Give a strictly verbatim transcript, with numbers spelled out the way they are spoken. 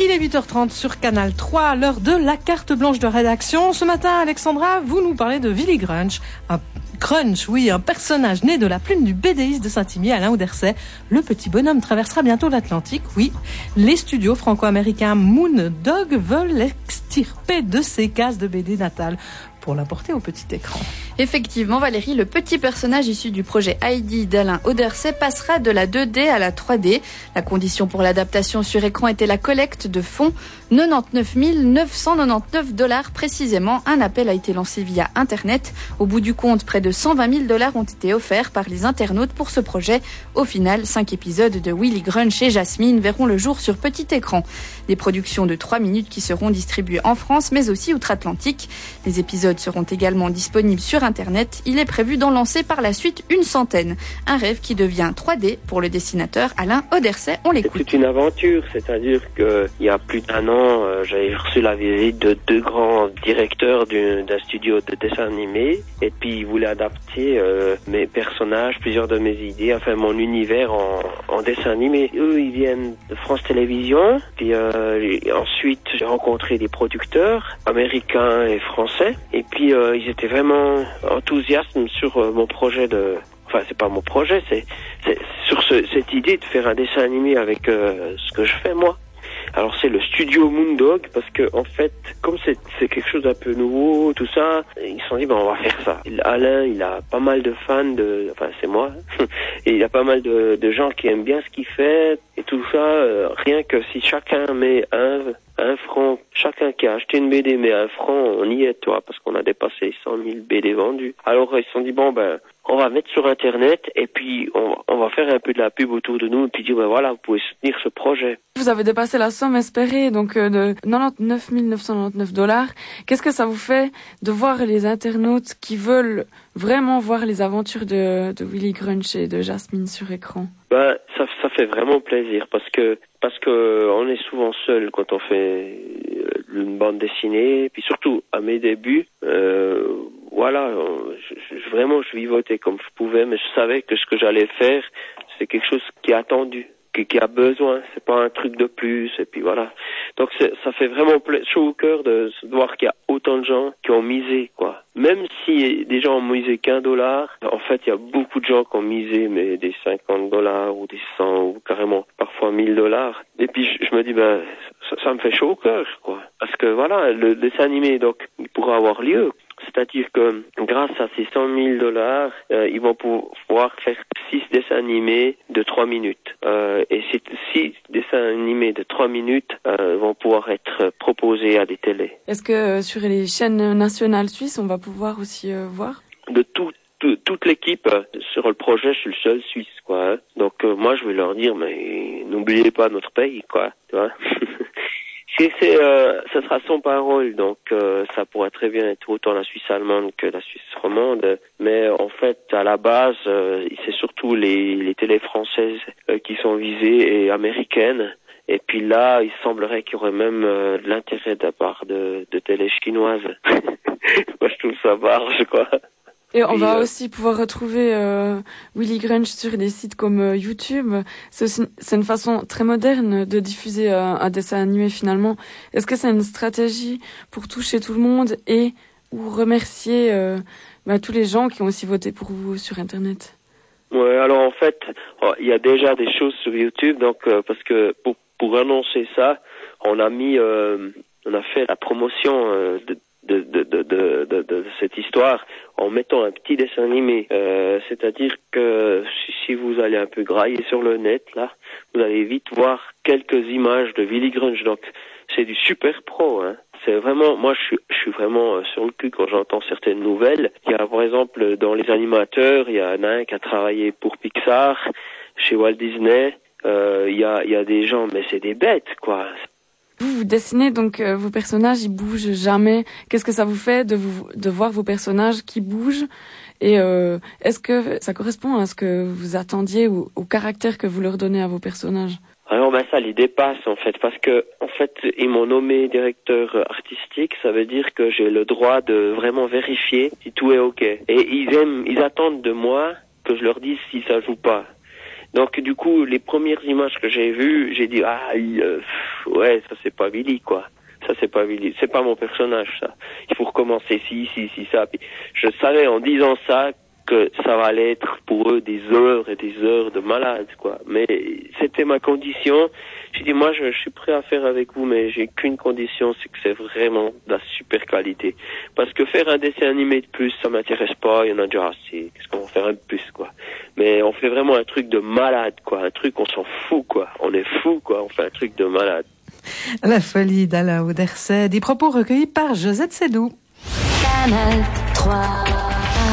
Il est huit heures trente sur Canal trois, à l'heure de la carte blanche de rédaction. Ce matin, Alexandra, vous nous parlez de Willy Grunch. Un Crunch, oui, un personnage né de la plume du BDiste de Saint-Imier, Alain Auderset. Le petit bonhomme traversera bientôt l'Atlantique, oui. Les studios franco-américains Moondog veulent l'extirper de ses cases de B D natales pour l'apporter au petit écran. Effectivement, Valérie, le petit personnage issu du projet Heidi d'Alain Auderset passera de la deux D à la trois D. La condition pour l'adaptation sur écran était la collecte de fonds, quatre-vingt-dix-neuf mille neuf cent quatre-vingt-dix-neuf dollars précisément. Un appel a été lancé via Internet. Au bout du compte, près de cent vingt mille dollars ont été offerts par les internautes pour ce projet. Au final, cinq épisodes de Willy Grunch et Jasmine verront le jour sur petit écran. Des productions de trois minutes qui seront distribuées en France, mais aussi outre-Atlantique. Les épisodes seront également disponibles sur Internet. Il est prévu d'en lancer par la suite une centaine. Un rêve qui devient trois D pour le dessinateur Alain Auderset. On l'écoute. C'est toute une aventure, c'est-à-dire qu'il y a plus d'un an, euh, j'avais reçu la visite de deux grands directeurs d'un, d'un studio de dessin animé, et puis ils voulaient adapter euh, mes personnages, plusieurs de mes idées, enfin mon univers en, en dessin animé. Eux, ils viennent de France Télévisions, puis euh, ensuite j'ai rencontré des producteurs américains et français, et puis euh, ils étaient vraiment enthousiastes sur euh, mon projet de... Enfin, c'est pas mon projet, c'est, c'est sur ce, cette idée de faire un dessin animé avec euh, ce que je fais moi. Alors c'est le studio Moondog, parce que en fait, comme c'est, c'est quelque chose d'un peu nouveau, tout ça, ils se sont dit ben on va faire ça. Alain, il a pas mal de fans de, enfin c'est moi, et il a pas mal de, de gens qui aiment bien ce qu'il fait et tout ça. Euh, rien que si chacun met un un franc, chacun qui a acheté une B D met un franc, on y est, toi, parce qu'on a dépassé cent mille B D vendus. Alors ils se sont dit bon ben on va mettre sur Internet et puis on, on va faire un peu de la pub autour de nous et puis dire ben voilà, vous pouvez soutenir ce projet. Vous avez dépassé la somme espérée, donc euh, de quatre-vingt-dix-neuf mille neuf cent quatre-vingt-dix-neuf dollars. Qu'est-ce que ça vous fait de voir les internautes qui veulent vraiment voir les aventures de, de Willy Grunch et de Jasmine sur écran? Ben ça, ça fait vraiment plaisir parce que parce que on est souvent seul quand on fait une bande dessinée, puis surtout à mes débuts. Euh, Voilà, je, je, vraiment je vivotais comme je pouvais, mais je savais que ce que j'allais faire, c'est quelque chose qui est attendu, qui, qui a besoin, c'est pas un truc de plus, et puis voilà. Donc c'est, ça fait vraiment chaud au cœur de, de voir qu'il y a autant de gens qui ont misé, quoi. Même si des gens ont misé qu'un dollar, en fait il y a beaucoup de gens qui ont misé mais des cinquante dollars ou des cent ou carrément parfois mille dollars. Et puis je, je me dis ben ça, ça me fait chaud au cœur, quoi. Parce que voilà, le dessin animé donc il pourra avoir lieu. C'est-à-dire que grâce à ces cent mille dollars, euh, ils vont pouvoir faire six dessins animés de trois minutes. Euh, et ces six dessins animés de trois minutes euh, vont pouvoir être proposés à des télés. Est-ce que euh, sur les chaînes nationales suisses, on va pouvoir aussi euh, voir? De tout, tout, toute l'équipe euh, sur le projet, je suis le seul Suisse, quoi. Hein. Donc euh, moi, je vais leur dire, mais n'oubliez pas notre pays, quoi. Tu vois. C'est, c'est, euh, ça sera sans parole, donc euh, ça pourrait très bien être autant la Suisse allemande que la Suisse romande. Mais en fait, à la base, euh, c'est surtout les, les télés françaises euh, qui sont visées et américaines. Et puis là, il semblerait qu'il y aurait même euh, de l'intérêt de la part de, de télés chinoises. Moi, je trouve ça barge, quoi. Et on Et va euh... aussi pouvoir retrouver euh, Willy Grunch sur des sites comme euh, YouTube. C'est, aussi, c'est une façon très moderne de diffuser euh, un dessin animé finalement. Est-ce que c'est une stratégie pour toucher tout le monde et ou remercier euh, bah, tous les gens qui ont aussi voté pour vous sur Internet? Ouais, alors en fait, il y a déjà des choses sur YouTube, donc euh, parce que pour pour annoncer ça, on a mis, euh, on a fait la promotion euh, de De, de, de, de, de, de cette histoire en mettant un petit dessin animé. Euh, c'est-à-dire que si, si vous allez un peu grailler sur le net, là, vous allez vite voir quelques images de Willy Grunch. Donc, c'est du super pro, hein. C'est vraiment, moi, je suis, je suis vraiment sur le cul quand j'entends certaines nouvelles. Il y a, par exemple, dans les animateurs, il y en a un qui a travaillé pour Pixar, chez Walt Disney. Euh, il y a, il y a des gens, mais c'est des bêtes, quoi. Vous, vous dessinez donc euh, vos personnages, ils bougent jamais. Qu'est-ce que ça vous fait de vous de voir vos personnages qui bougent? Et euh, est-ce que ça correspond à ce que vous attendiez ou au caractère que vous leur donnez à vos personnages? Alors ben ça les dépasse en fait, parce que en fait ils m'ont nommé directeur artistique, ça veut dire que j'ai le droit de vraiment vérifier si tout est ok. Et ils aiment, ils attendent de moi que je leur dise si ça joue pas. Donc du coup, les premières images que j'ai vues, j'ai dit, ah, euh, pff, ouais, ça c'est pas Willy, quoi. Ça c'est pas Willy, c'est pas mon personnage, ça. Il faut recommencer ci, ci, ci, ça. Puis, je savais en disant ça que ça allait être pour eux des heures et des heures de malade, quoi. Mais c'était ma condition. J'ai dit, moi, je, je suis prêt à faire avec vous, mais j'ai qu'une condition, c'est que c'est vraiment de la super qualité. Parce que faire un dessin animé de plus, ça m'intéresse pas, il y en a déjà assez. Qu'est-ce qu'on va faire un de plus, quoi. Mais on fait vraiment un truc de malade, quoi. Un truc, on s'en fout, quoi. On est fou, quoi. On fait un truc de malade. La folie d'Alain Auderset, des propos recueillis par Josette Sédou. Canal trois.